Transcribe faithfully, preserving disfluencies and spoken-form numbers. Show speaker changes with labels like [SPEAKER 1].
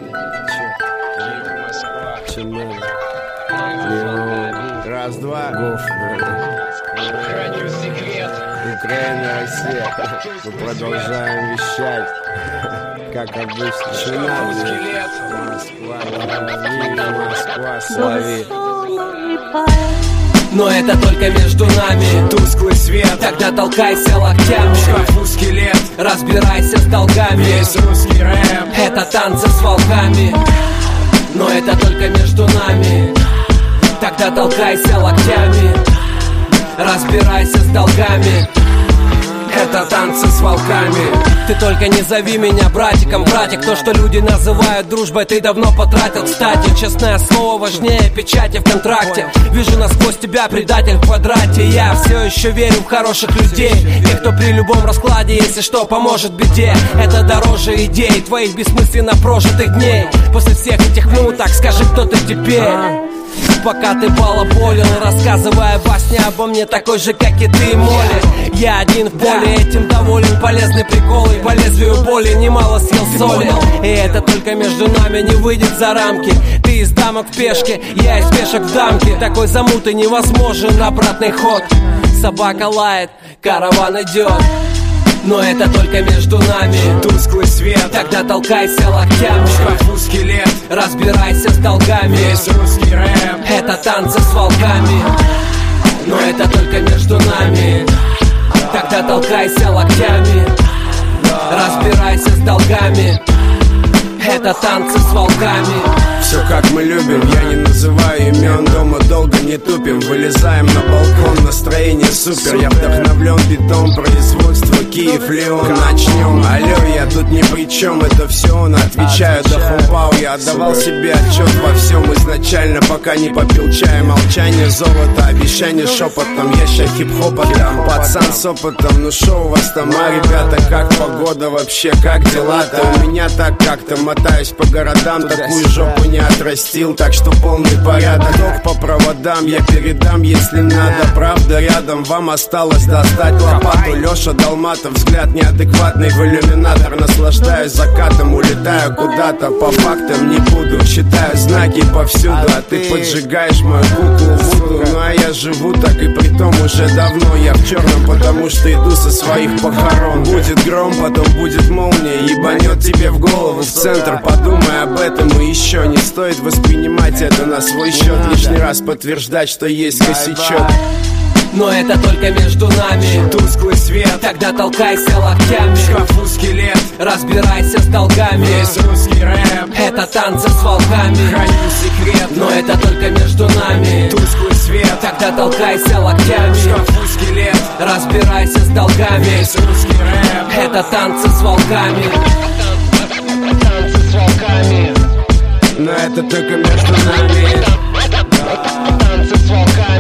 [SPEAKER 1] Раз, два. Гоф, храню секрет. Украина, Россия. Мы продолжаем вещать. Как обычно. Чинаби. Москва. Москва. Слави.
[SPEAKER 2] Но это только между нами.
[SPEAKER 3] Тусклый свет.
[SPEAKER 2] Тогда толкайся локтями.
[SPEAKER 3] В шкафу скелет.
[SPEAKER 2] Разбирайся с долгами.
[SPEAKER 3] Весь русский рэп.
[SPEAKER 2] Это танцы с волками. Но это только между нами. Тогда толкайся локтями. Разбирайся с долгами. Это танцы с волками. Ты только не зови меня братиком, братик. То, что люди называют дружбой, ты давно потратил. Кстати, честное слово важнее печати в контракте. Вижу насквозь тебя, предатель в квадрате. Я все еще верю в хороших людей. Тех, кто при любом раскладе, если что, поможет беде. Это дороже идей твоих бессмысленно прожитых дней. После всех этих муток скажи, кто ты теперь. Пока ты балаболил, рассказывая басни обо мне, такой же, как и ты, Молли. Я один в поле, этим доволен. Полезный прикол и по лезвию боли немало съел соли. И это только между нами не выйдет за рамки. Ты из дамок в пешке, я из пешек в дамке. Такой замуты невозможен обратный ход. Собака лает, караван идет. Но это только между нами.
[SPEAKER 3] Тусклый свет.
[SPEAKER 2] Тогда толкайся локтями.
[SPEAKER 3] В шкафу скелет.
[SPEAKER 2] Разбирайся с долгами.
[SPEAKER 3] Весь русский рэп.
[SPEAKER 2] Это танцы с волками. Но это только между нами. Тогда толкайся локтями. Разбирайся с долгами. Это танцы с волками.
[SPEAKER 1] Все как мы любим, я не называю имен. Дома долго не тупим, вылезаем на балкон. Настроение супер, я вдохновлен битом. Производство Киев, Леон. Начнем, алло, я тут ни при чем. Это все он, отвечаю до хумпау. Я отдавал себе отчет во всем изначально, пока не попил чая. Молчание, золото, обещание шепотом. Я ща хип-хоп отдам, пацан с опытом. Ну шо у вас там, а, ребята, как погода вообще, как дела-то? У меня так как-то мотаюсь по городам. Такую жопу не отрастил, так что полный порядок. Ток по проводам я передам, если надо. Правда рядом, вам осталось достать лопату. Леша Долматов, взгляд неадекватный в иллюминатор. Наслаждаюсь закатом, улетаю куда-то. По фактам не буду, читаю знаки повсюду. А ты поджигаешь мою куклу Вуду. Ну а я живу так и притом уже давно. Я в черном, потому что иду со своих похорон. Будет гром, потом будет молния. Ебанет тебе в голову, в центр. Подумай об этом и еще не стоит воспринимать это на свой счет. Лишний раз подтверждать, что есть косячок.
[SPEAKER 2] Но это только между нами.
[SPEAKER 3] Тусклый свет.
[SPEAKER 2] Тогда толкайся локтями.
[SPEAKER 3] В шкафу скелет.
[SPEAKER 2] Разбирайся с долгами.
[SPEAKER 3] Весь русский рэп.
[SPEAKER 2] Это танцы с волками.
[SPEAKER 3] Храню секрет.
[SPEAKER 2] Но это только между нами.
[SPEAKER 3] Тусклый свет.
[SPEAKER 2] Тогда толкайся локтями.
[SPEAKER 3] В шкафу скелет.
[SPEAKER 2] Разбирайся с долгами.
[SPEAKER 3] Весь русский рэп.
[SPEAKER 2] Это танцы с волками.
[SPEAKER 4] Танцы с волками.
[SPEAKER 1] Но это только между нами.
[SPEAKER 4] Танцы с волками.